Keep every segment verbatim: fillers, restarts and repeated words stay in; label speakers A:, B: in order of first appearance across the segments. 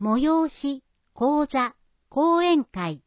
A: 催し、講座、講演会。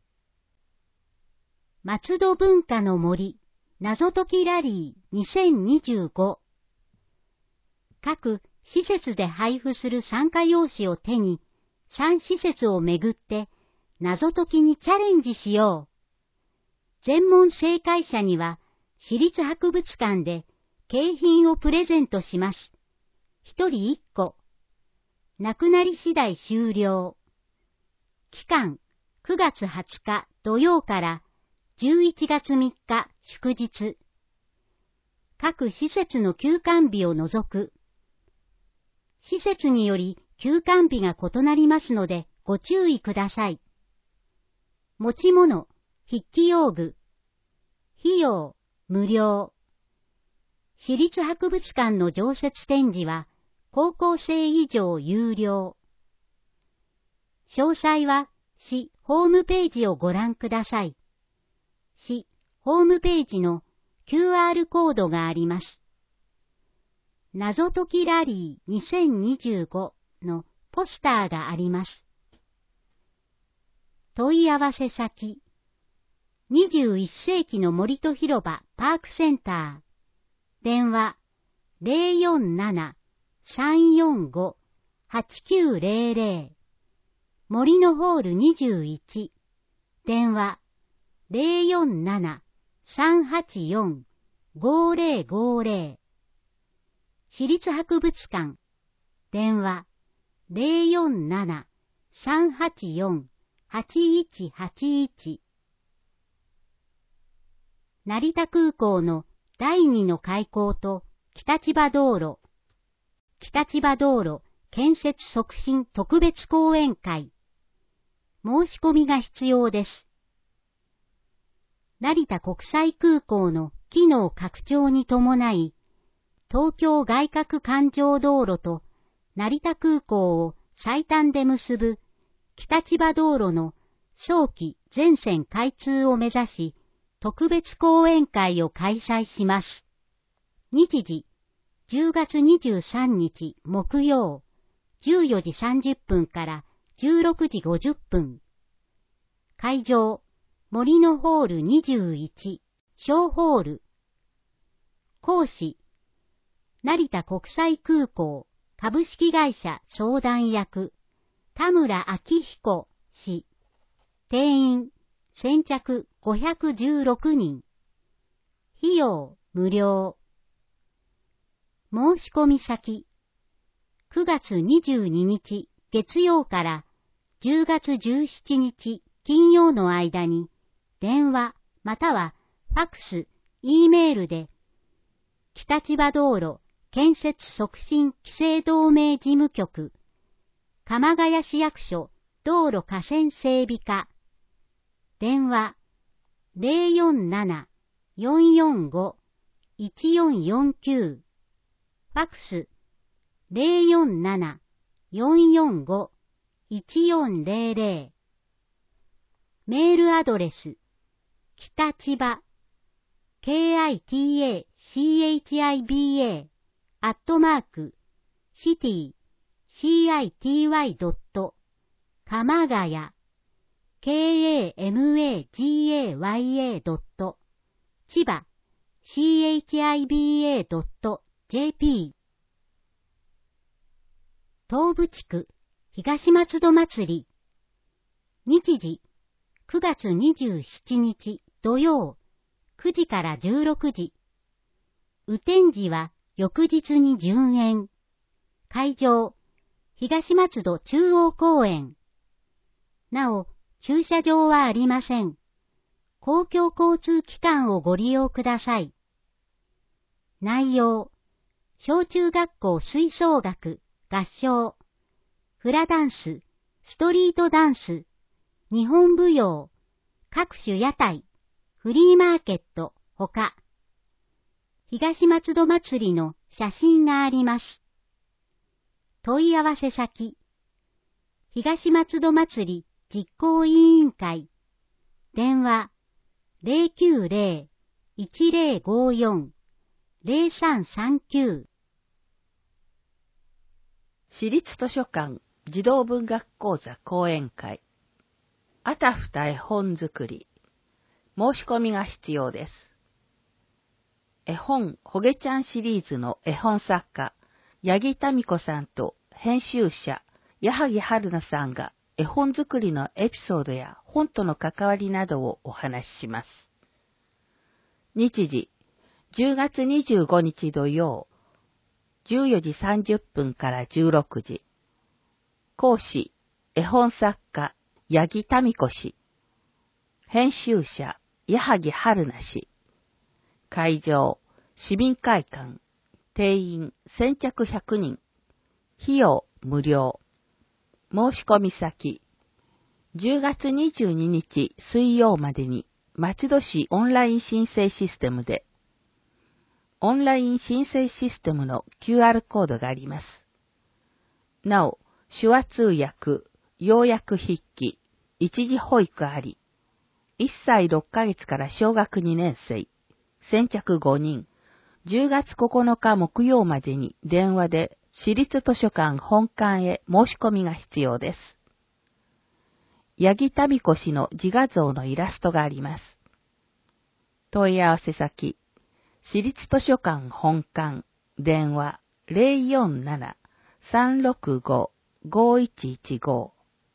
A: 松戸文化の森、謎解きラリーにせんにじゅうご。各施設で配布する参加用紙を手に、さん施設をめぐって謎解きにチャレンジしよう。全問正解者には、市立博物館で景品をプレゼントします。一人一個。なくなり次第終了。期間、くがつはつか土曜からじゅういちがつみっか祝日。各施設の休館日を除く。施設により休館日が異なりますのでご注意ください。持ち物、筆記用具。費用、無料。市立博物館の常設展示は高校生以上有料。詳細は市ホームページをご覧ください。市ホームページの キューアール コードがあります。謎解きラリーにせんにじゅうごのポスターがあります。問い合わせ先、にじゅういっせいきの森と広場パークセンター、電話 ゼロよんなな さんよんご はちきゅうゼロゼロ、森のホールにじゅういち、電話 ゼロよんなな さんはちよん ごゼロごゼロ、市立博物館、電話 ゼロよんなな さんはちよん はちいちはちいち。成田空港のだいにの開港と北千葉道路、北千葉道路建設促進特別講演会。申し込みが必要です。成田国際空港の機能拡張に伴い、東京外郭環状道路と成田空港を最短で結ぶ北千葉道路の早期全線開通を目指し、特別講演会を開催します。日時、じゅうがつにじゅうさんにち木曜、じゅうよじさんじゅっぷんからじゅうろくじごじゅっぷん。会場、森のホールにじゅういち、小ホール。講師、成田国際空港株式会社相談役、田村明彦氏。定員、先着ごひゃくじゅうろくにん。費用、無料。申し込み先、くがつにじゅうににち月曜からじゅうがつじゅうしちにち金曜の間に電話またはファクス、Eメールで北千葉道路建設促進規制同盟事務局鎌ヶ谷市役所道路河川整備課電話 ゼロよんなな よんよんご いちよんよんきゅう ファクス ゼロよんなな よんよんご いちよんゼロゼロ メールアドレス北千葉 kitachIba アットマーク city city ドット鎌ヶ谷 kamagaya ドット千葉 chiba ドット jp 東部地区東松戸祭り日時くがつにじゅうしちにち土曜くじからじゅうろくじ雨天時は翌日に順延会場東松戸中央公園なお駐車場はありません。公共交通機関をご利用ください。内容、小中学校吹奏楽、合唱、フラダンス、ストリートダンス、日本舞踊、各種屋台、フリーマーケット、ほか。東松戸祭りの写真があります。問い合わせ先、東松戸祭り実行委員会、電話 ゼロきゅうゼロ いちゼロごよん ゼロさんさんきゅう。
B: 市立図書館児童文学講座講演会。あたふた絵本作り。申し込みが必要です。絵本ほげちゃんシリーズの絵本作家、八木民子さんと編集者、矢作春菜さんが絵本作りのエピソードや本との関わりなどをお話しします。日時、じゅうがつにじゅうごにち土曜、じゅうよじさんじゅっぷんからじゅうろくじ。講師、絵本作家、八木民子氏。編集者、矢作春菜氏。会場、市民会館。定員、先着ひゃくにん。費用、無料。申し込み先。じゅうがつにじゅうににち水曜までに、松戸市オンライン申請システムで、オンライン申請システムの キューアール コードがあります。なお、手話通訳、要約筆記、一時保育あり、いっさいろっかげつから小学にねん生、先着ごにん、じゅうがつここのか木曜までに電話で市立図書館本館へ申し込みが必要です。八木民子氏の自画像のイラストがあります。問い合わせ先、市立図書館本館、電話 ゼロよんなな さんろくご ごいちいちご。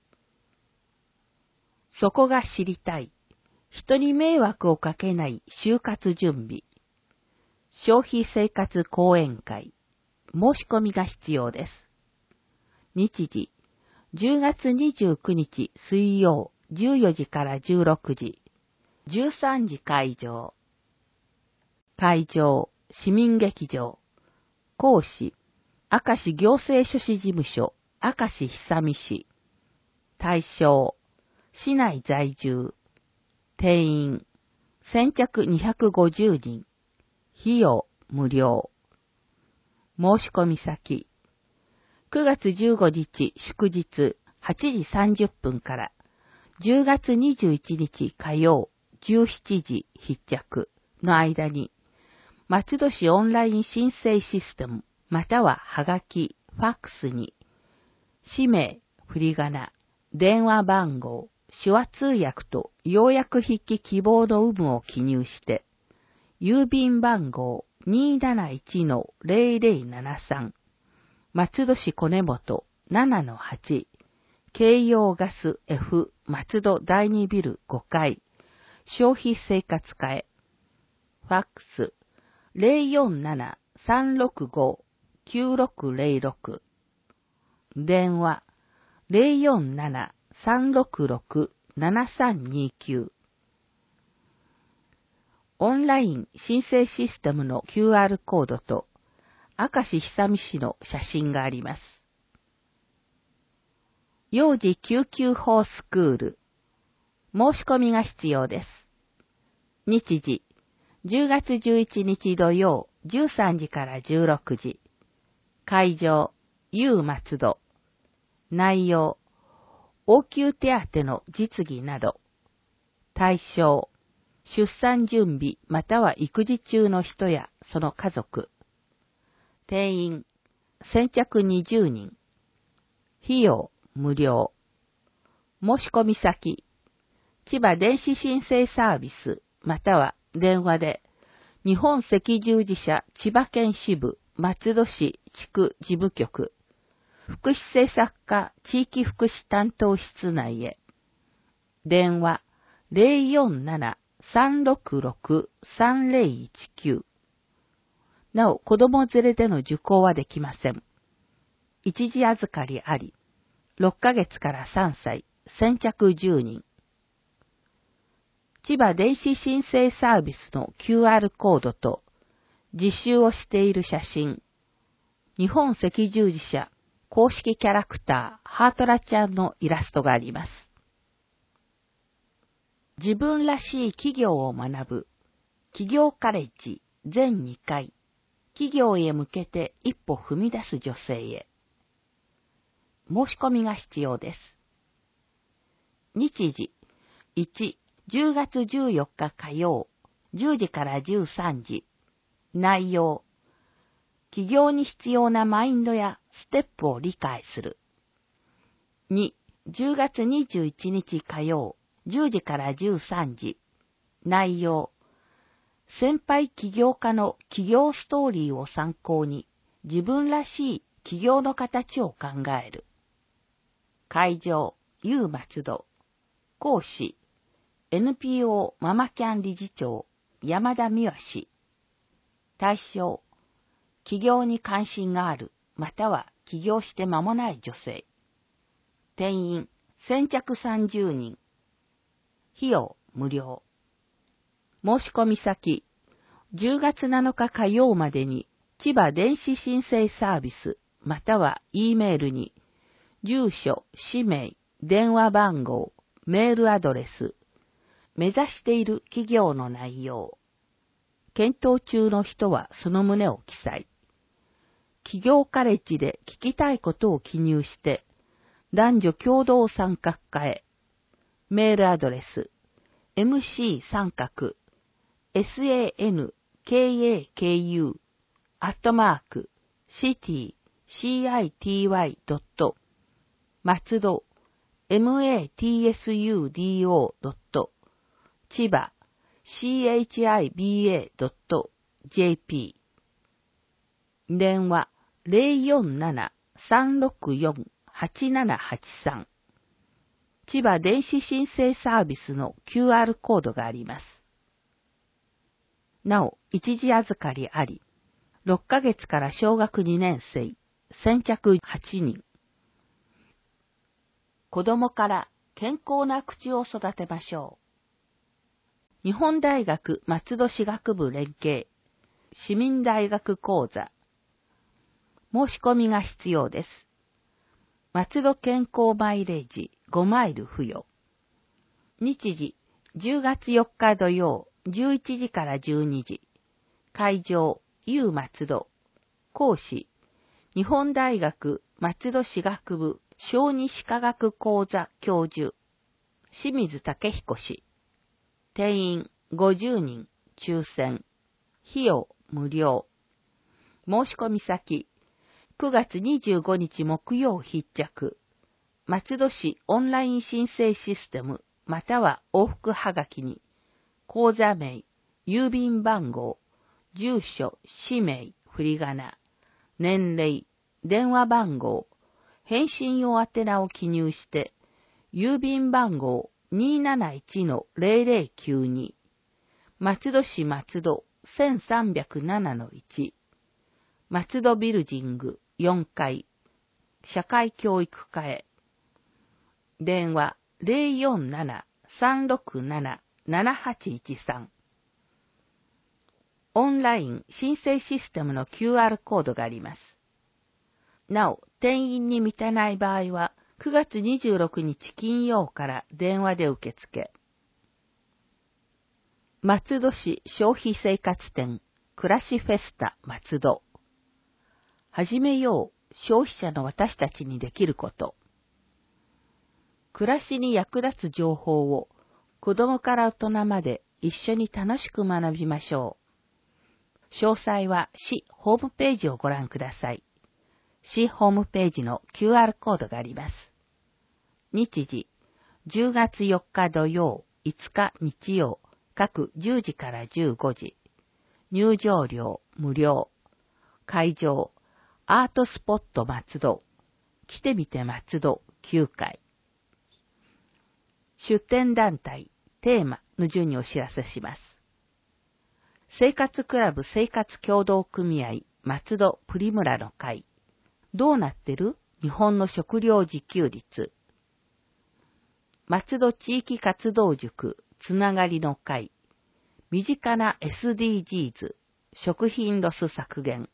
B: そこが知りたい。人に迷惑をかけない就活準備。消費生活講演会。申し込みが必要です。日時、じゅうがつにじゅうくにち水曜じゅうよじからじゅうろくじ。じゅうさんじ会場。会場、市民劇場。講師、明石行政書士事務所、明石久美氏。対象、市内在住。定員、先着にひゃくごじゅうにん。費用、無料。申し込み先。くがつじゅうごにち祝日はちじさんじゅっぷんからじゅうがつにじゅういちにち火曜じゅうしちじ必着の間に、松戸市オンライン申請システムまたははがき、ファックスに、氏名、振り仮名、電話番号、手話通訳と要約筆記希望の有無を記入して、郵便番号 にーなないちのぜろぜろななさん、松戸市小根本 ななのはち、京葉ガス F 松戸だいにビルごかい、消費生活課へ。ファックス ゼロよんなな さんろくご きゅうろくぜろろく。電話 ゼロよんなな さんろくろく ななさんにきゅう。オンライン申請システムの キューアール コードと、明石久美氏の写真があります。幼児救急法スクール。申し込みが必要です。日時、じゅうがつじゅういちにち土曜、じゅうさんじからじゅうろくじ。会場、U 松戸。内容、応急手当の実技など。対象、出産準備または育児中の人やその家族。定員、先着にじゅうにん。費用、無料。申し込み先、千葉電子申請サービスまたは電話で、日本赤十字社千葉県支部松戸市地区事務局、福祉政策課地域福祉担当室内へ。電話 ゼロよんなな さんろくろく さんぜろいちきゅう。なお、子供連れでの受講はできません。一時預かりあり。ろっかげつからさんさい、先着じゅうにん。千葉電子申請サービスの キューアール コードと、実習をしている写真、日本赤十字社公式キャラクター、ハートラちゃんのイラストがあります。自分らしい企業を学ぶ、企業カレッジぜんにかい、企業へ向けて一歩踏み出す女性へ。申し込みが必要です。日時、いち、じゅうがつじゅうよっか火曜、じゅうじからじゅうさんじ。内容、起業に必要なマインドやステップを理解する。 に、じゅうがつにじゅういちにち火曜、じゅうじからじゅうさんじ。内容。先輩起業家の起業ストーリーを参考に、自分らしい起業の形を考える。会場、U 松戸。講師、エヌピーオー ママキャン理事長、山田美和氏。対象、起業に関心がある、または起業して間もない女性。定員、先着さんじゅうにん。費用、無料。申し込み先、じゅうがつなのか火曜までに、千葉電子申請サービス、または E メールに、住所、氏名、電話番号、メールアドレス、目指している企業の内容。検討中の人はその旨を記載。起業カレッジで聞きたいことを記入して、男女共同参画課へ。メールアドレス、エムシー 三角、sankaku、アットマーク、city、city ドット、松戸、matsudo ドット、千葉、chiba ドット、jp。電話、ゼロよんなな さんろくよん はちななはちさん。千葉電子申請サービスの キューアール コードがあります。なお、一時預かりあり、ろっかげつから小学にねん生、先着はちにん。子供から健康な口を育てましょう。日本大学松戸市学部連携、市民大学講座。申し込みが必要です。松戸健康マイレージごマイル付与。日時、じゅうがつよっか土曜、じゅういちじからじゅうにじ。会場、U 松戸。講師、日本大学松戸市学部小児歯科学講座教授、清水武彦氏。定員ごじゅうにん、抽選。費用無料。申し込み先、くがつにじゅうごにち木曜必着。松戸市オンライン申請システム、または往復はがきに、口座名、郵便番号、住所、氏名、振り仮名、年齢、電話番号、返信用宛名を記入して、郵便番号 にーなないちのゼロゼロきゅうに、松戸市松戸 せんさんびゃくななのいち、松戸ビルジングよんかい、社会教育課へ。電話 ゼロよんなな さんろくなな ななはちいちさん。オンライン申請システムの キューアール コードがあります。なお、定員に満たない場合は、くがつにじゅうろくにち金曜から電話で受付。松戸市消費生活展、暮らしフェスタ松戸。始めよう、消費者の私たちにできること。暮らしに役立つ情報を子供から大人まで一緒に楽しく学びましょう。詳細は市ホームページをご覧ください。市ホームページの キューアール コードがあります。日時、じゅうがつよっか土曜、いつか日曜、各じゅうじからじゅうごじ。入場料無料。会場、アートスポット松戸。来てみて松戸きゅうかい。出展団体、テーマの順にお知らせします。生活クラブ生活協同組合松戸プリムラの会。どうなってる？日本の食料自給率。松戸地域活動塾つながりの会。身近な エスディージーズ、食品ロス削減。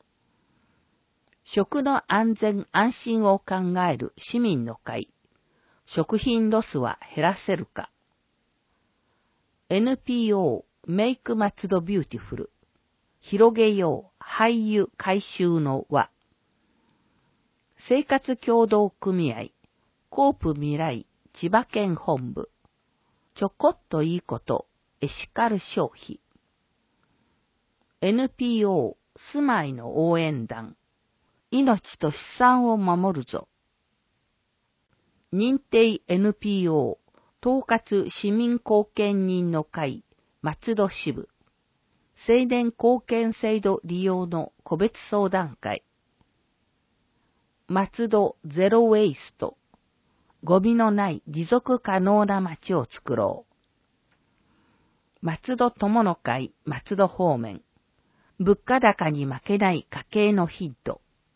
B: 食の安全安心を考える市民の会。食品ロスは減らせるか。エヌピーオー メイク松戸ビューティフル。広げよう廃油回収の輪。生活協同組合。コープ未来千葉県本部。ちょこっといいこと。エシカル消費。エヌピーオー 住まいの応援団。命と資産を守るぞ。 認定 エヌピーオー 統括市民貢献人の会松戸支部青年貢献制度利用の個別相談会松戸ゼロウェイストゴミのない持続可能な街を作ろう松戸友の会松戸方面物価高に負けない家計のヒント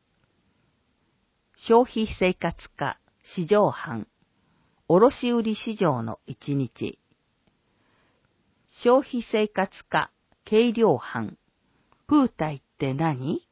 B: 消費生活課市場班卸売市場の一日消費生活課計量班プータイって何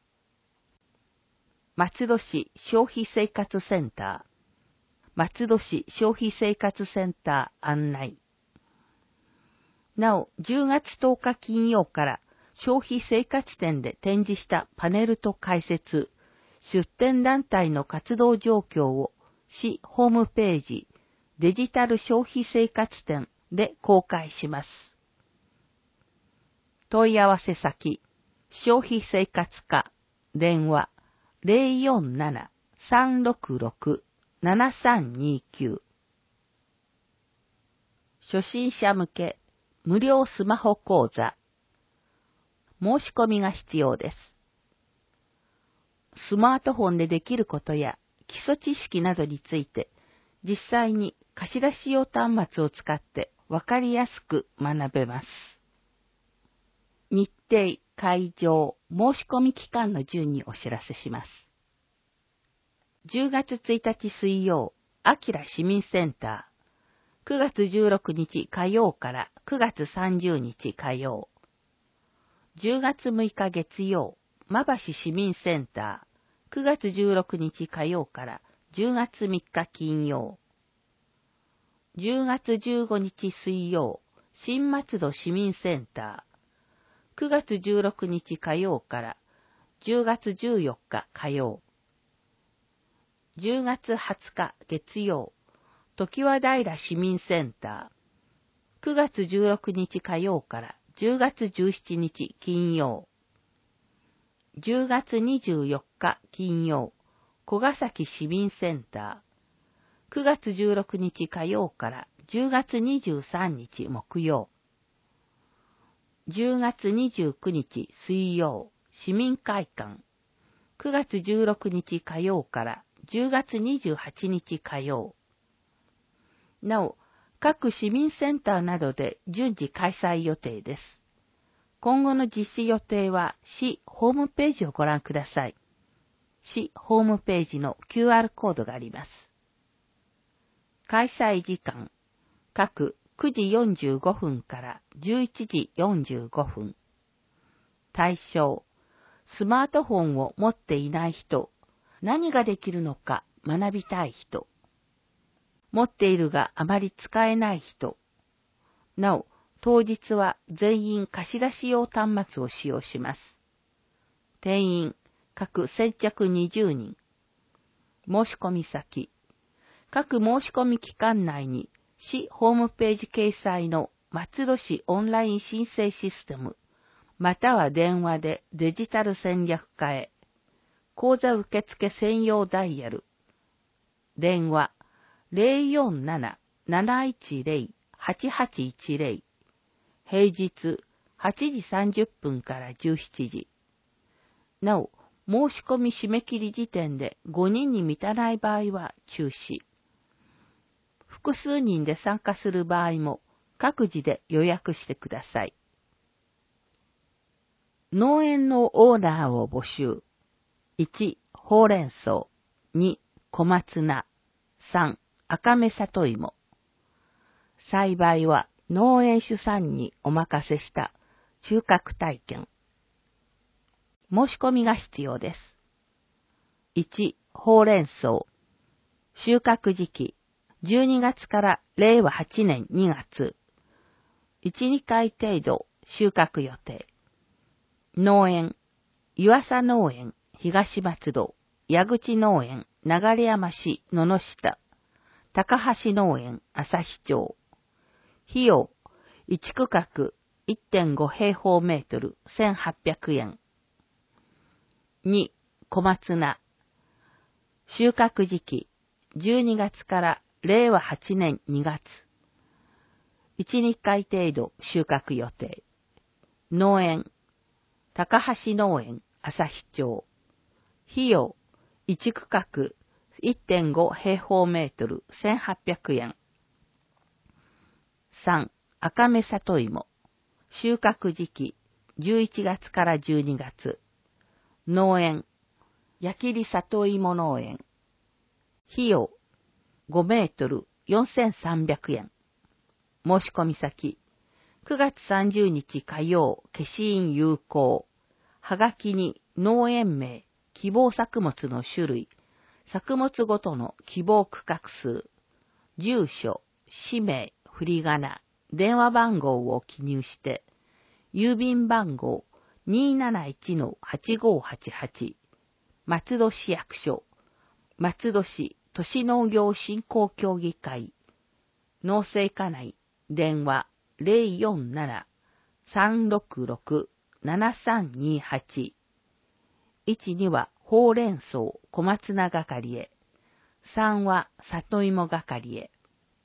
B: 松戸市消費生活センター松戸市消費生活センター案内なおじゅうがつとおか金曜から消費生活展で展示したパネルと解説出展団体の活動状況を市ホームページデジタル消費生活展で公開します。問い合わせ先、消費生活課、電話 ゼロよんなな さんろくろく ななさんにきゅう 初心者向け無料スマホ講座申し込みが必要です。スマートフォンでできることや基礎知識などについて実際に貸し出し用端末を使ってわかりやすく学べます。日程、会場、申し込み期間の順にお知らせします。じゅうがつついたち水曜、あきら市民センター。くがつじゅうろくにち火曜からくがつさんじゅうにち火曜。じゅうがつむいか月曜、まばし市民センター。くがつじゅうろくにち火曜からじゅうがつみっか金曜。じゅうがつじゅうごにち水曜、新松戸市民センター。くがつじゅうろくにち火曜からじゅうがつじゅうよっか火曜。じゅうがつはつか月曜、常盤平市民センター。くがつじゅうろくにち火曜からじゅうがつじゅうしちにち金曜。じゅうがつにじゅうよっか金曜、小ヶ崎市民センター。くがつじゅうろくにち火曜からじゅうがつにじゅうさんにち木曜。じゅうがつにじゅうくにち水曜、市民会館。くがつじゅうろくにち火曜からじゅうがつにじゅうはちにち火曜。なお、各市民センターなどで順次開催予定です。今後の実施予定は市ホームページをご覧ください。市ホームページの キューアール コードがあります。開催時間、各くじよんじゅうごふんからじゅういちじよんじゅうごふん。対象、スマートフォンを持っていない人、何ができるのか学びたい人、持っているがあまり使えない人、なお、当日は全員貸し出し用端末を使用します。定員、各先着にじゅうにん。申し込み先、各申し込み期間内に市ホームページ掲載の松戸市オンライン申請システム、または電話でデジタル戦略課へ、講座受付専用ダイヤル、電話 ゼロよんなな なないちゼロ はちはちいちゼロ、平日はちじさんじゅっぷんからじゅうしちじ。なお、申し込み締め切り時点でごにんに満たない場合は中止。複数人で参加する場合も各自で予約してください。農園のオーナーを募集。いち、ほうれん草。に、小松菜。さん、赤目里芋。栽培は農園主さんにお任せした収穫体験。申し込みが必要です。いち、ほうれん草。収穫時期、じゅうにがつかられいわはちねんにがつ。いち、にかい程度収穫予定。農園、湯浅農園、東松戸、矢口農園、流山市野々下、高橋農園、朝日町。費用、いち区画 いってんご 平方メートル、せんはっぴゃくえん。に、小松菜。収穫時期、じゅうにがつかられいわはちねんにがつ。いち、にかい程度収穫予定。農園、高橋農園朝日町。費用、いち区画 いってんご 平方メートルせんはっぴゃくえん。さん、赤目里芋。収穫時期、じゅういちがつからじゅうにがつ。農園、矢切里芋農園。費用、ごメートルよんせんさんびゃくえん。申し込み先、くがつさんじゅうにち火曜、消印有効。はがきに農園名、希望作物の種類、作物ごとの希望区画数、住所、氏名、振り仮名、電話番号を記入して、郵便番号 にーなないちのはちごはちはち、松戸市役所、松戸市都市農業振興協議会、農政課内、電話 ゼロよんなな さんろくろく ななさんにはち、いちにはほうれん草小松菜係へ、さんは里芋係へ。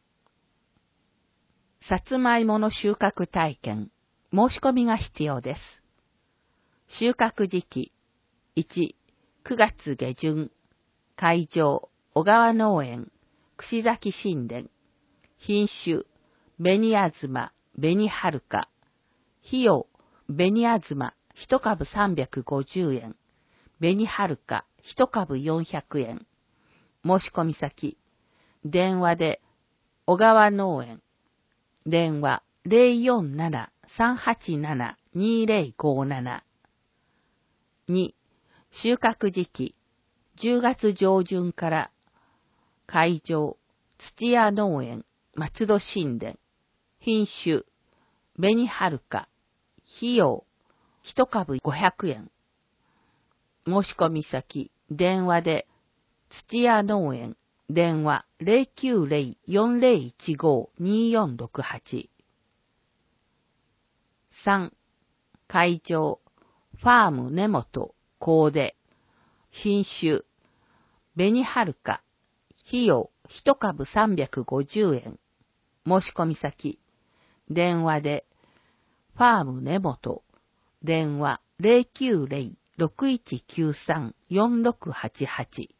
B: さつまいもの収穫体験、申し込みが必要です。収穫時期、いち、くがつげじゅん、会場、小川農園、串崎新田、品種、紅あずま、紅はるか、費用、紅あずま、いちかぶさんびゃくごじゅうえん、紅はるか、いちかぶよんひゃくえん。申し込み先、電話で、小川農園、電話 ゼロよんなな さんはちなな にーぜろごなな。に、収穫時期、じゅうがつ上旬から会場、土屋農園、松戸新田、品種、紅はるか、費用、いちかぶごひゃくえん。申し込み先、電話で、土屋農園、電話 ゼロきゅうゼロ よんゼロいちご にーよんろくはち。さん、会場、ファーム根本、コーデ、品種、紅はるか、費用いちかぶさんびゃくごじゅうえん。申し込み先、電話で、ファーム根本、電話 ゼロきゅうゼロ ろくいちきゅうさん よんろくはちはち。